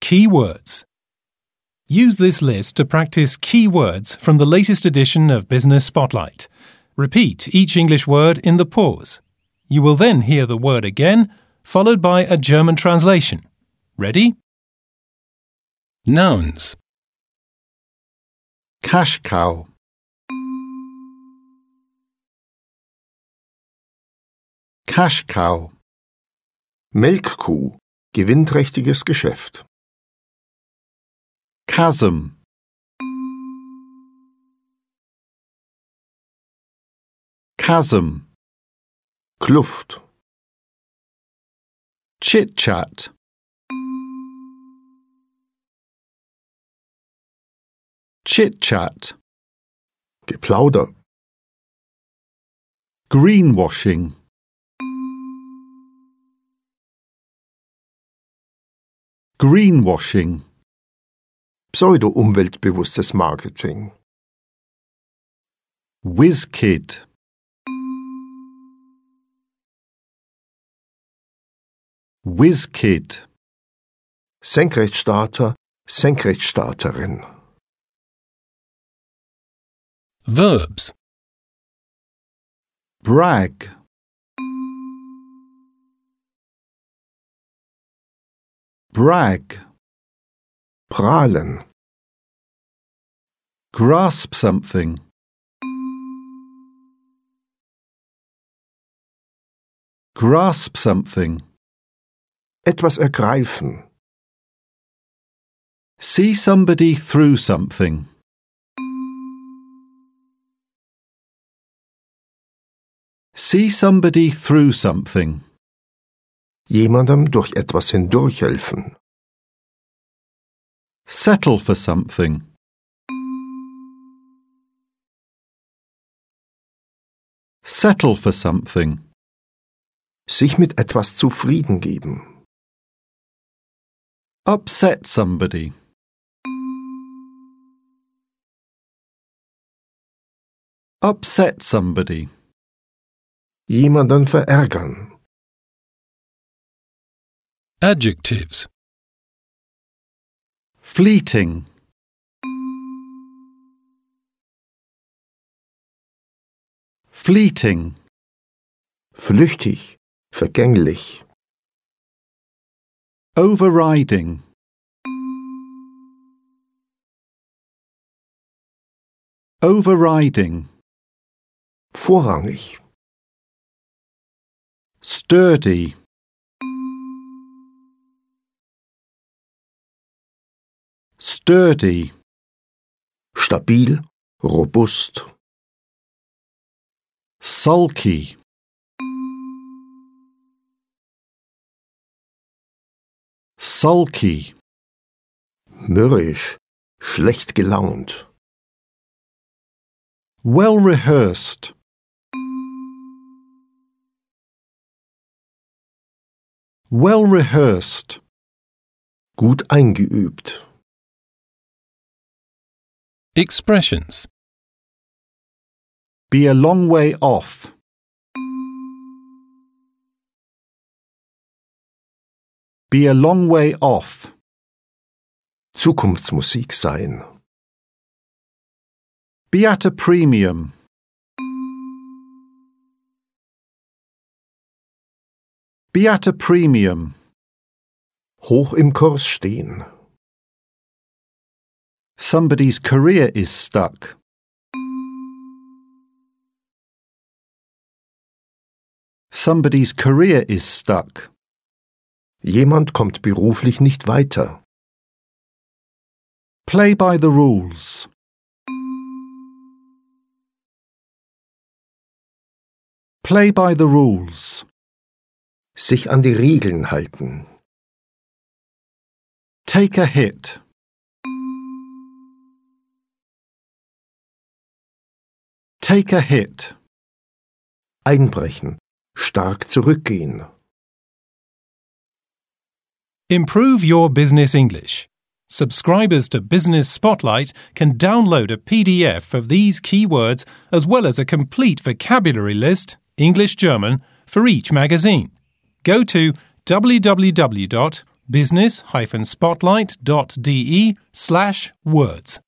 key words. Use this list to practice key words from the latest edition of Business Spotlight. Repeat each English word in the pause. You will then hear the word again, followed by a German translation. Ready? Nouns. Cash cow. Cash cow. Melkkuh, gewinnträchtiges Geschäft. Chasm. Chasm. Kluft. Chit-chat. Chit-chat. Geplauder. Greenwashing. Greenwashing. Pseudo-umweltbewusstes Marketing. WizKid. WizKid. Senkrechtstarter, Senkrechtstarterin. Verbs. Brag. Brag. Prahlen. Grasp something. Grasp something. Etwas ergreifen. See somebody through something. See somebody through something. Jemandem durch etwas hindurchhelfen. Settle for something. Settle for something. Sich mit etwas zufrieden geben. Upset somebody. Upset somebody. Jemanden verärgern. Adjectives. Fleeting. Fleeting. Flüchtig, vergänglich. Overriding. Overriding. Vorrangig. Sturdy. Sturdy. Stabil, robust. Sulky. Sulky. Mürrisch, schlecht gelaunt. Well rehearsed. Well rehearsed. Gut eingeübt. Expressions. Be a long way off. Be a long way off. Zukunftsmusik sein. Be at a premium. Be at a premium. Hoch im Kurs stehen. Somebody's career is stuck. Somebody's career is stuck. Jemand kommt beruflich nicht weiter. Play by the rules. Play by the rules. Sich an die Regeln halten. Take a hit. Take a hit. Einbrechen. Stark zurückgehen. Improve your business English. Subscribers to Business Spotlight can download a PDF of these key words as well as a complete vocabulary list, English-German, for each magazine. Go to www.business-spotlight.com. business-spotlight.de/words.